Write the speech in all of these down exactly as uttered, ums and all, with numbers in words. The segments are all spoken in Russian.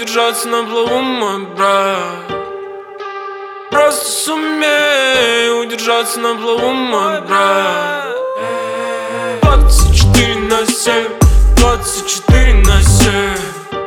удержаться на плаву, мой брат. Просто сумей удержаться на плаву, мой брат. Двадцать четыре на семь, двадцать четыре на семь,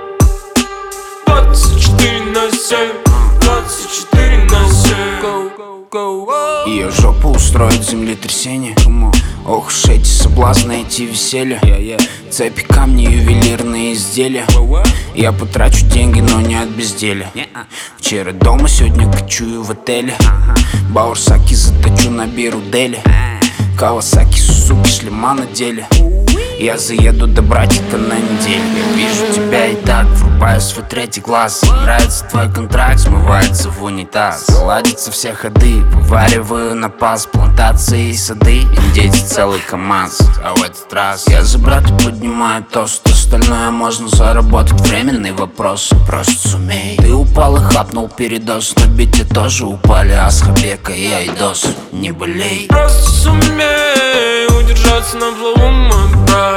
двадцать четыре на семь, двадцать четыре на семь. Ее жопу устроит землетрясение. Ох уж эти соблазны, эти веселья. Цепи, камни, ювелирные изделия. Я потрачу деньги, но не от безделия. Вчера дома, сегодня кочую в отеле. Баурсаки заточу на Бирудели. Кавасаки, Сузуки, шлема на деле. Я заеду до братика на неделю. Я вижу тебя и так, врубаю свой третий глаз. Нравится твой контракт, смывается в унитаз. Ладятся все ходы, вывариваю на пас. Плантации и сады, индейцы целый КамАЗ. А в этот раз я за брата поднимаю тост. Остальное можно заработать, временный вопрос. Просто сумей. Ты упал и хапнул передоз. На бите тоже упали Асхабека и Айдос. Не болей. Просто сумей удержаться на плаву, мой брат.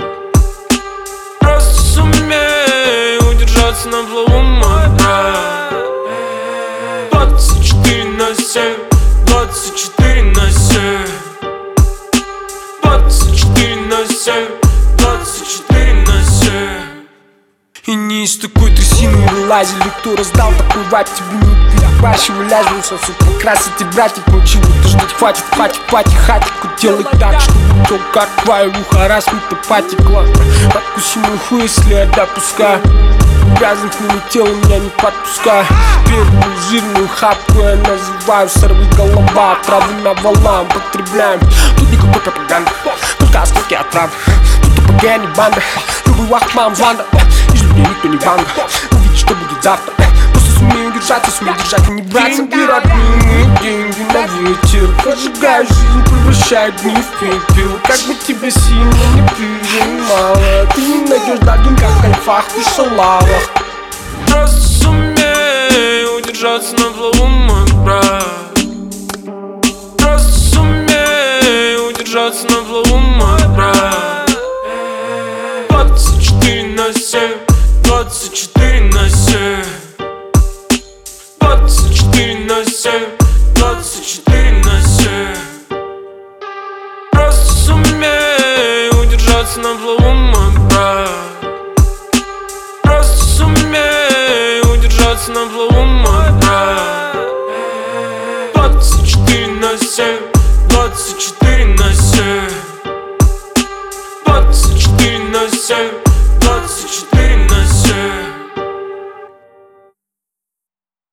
Просто сумей удержаться на плаву, мой брат. Двадцать четыре на семь, двадцать четыре на семь, двадцать четыре на семь, двадцать четыре на семь. И не из такой трясины вылазили, кто раздал такой вайп, тебе не перебарщивай, ляжнулся, сука, красить и братик, ну чего-то ждать хватит, хватит, пати, хатику, делай так, чтобы то, как твоюха, раз мы-то потекла. Откуси мой хуй, если я допускаю, грязных мимо тела меня не подпускай. Первую жирную хапку я называю сорви голова, травы навалам потребляем. Тут никакой пропаганды, только осколки от правды. Тут тупая не банда, любой вахман банда. Из людей никто не банга, увидишь, что будет завтра. Просто сумею удержаться, сумею держать и не браться. Деньги родные, деньги на ветер, поджигаю жизнь, превращаю дни в пепел. Как бы тебя сильно не прижимало, ты не найдешь даже в кайфах и шалавах. Просто сумей удержаться на плаву, мой брат. Просто сумей удержаться на плаву, мой брат. Двадцать четыре на семь, двадцать четыре на семь, двадцать четыре на семь, двадцать четыре на семь. Просто сумей удержаться на плаву, мой брат. Просто сумей удержаться на плаву, мой брат. Двадцать четыре на семь, двадцать четыре на семь, двадцать четыре на семь, двадцать четыре.